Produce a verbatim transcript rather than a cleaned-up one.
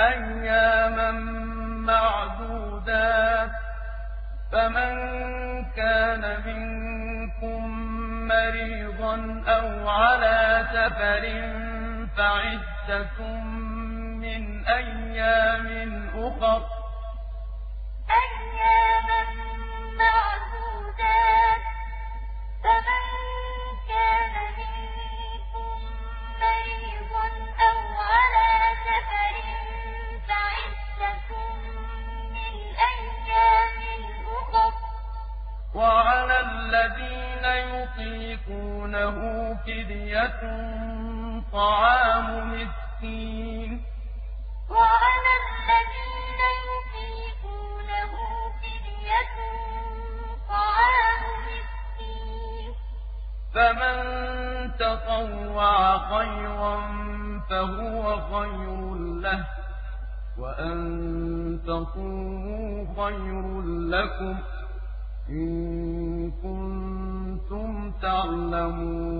أَيَّامًا مَّعْدُودَاتٍ ۚ فَمَن كَانَ مِنكُم مَّرِيضًا أَوْ عَلَىٰ سَفَرٍ فَعِدَّةٌ مِّنْ أَيَّامٍ أُخَرَ ۚ وَعَلَى الَّذِينَ يُطِيقُونَهُ فِدْيَةٌ طَعَامُ مِسْكِينٍ ۖ فَمَن تَطَوَّعَ خَيْرًا فَهُوَ خَيْرٌ لَّهُ ۚ وَأَن تَصُومُوا خَيْرٌ لَّكُمْ ۖ إِن كُنتُمْ تَعْلَمُونَ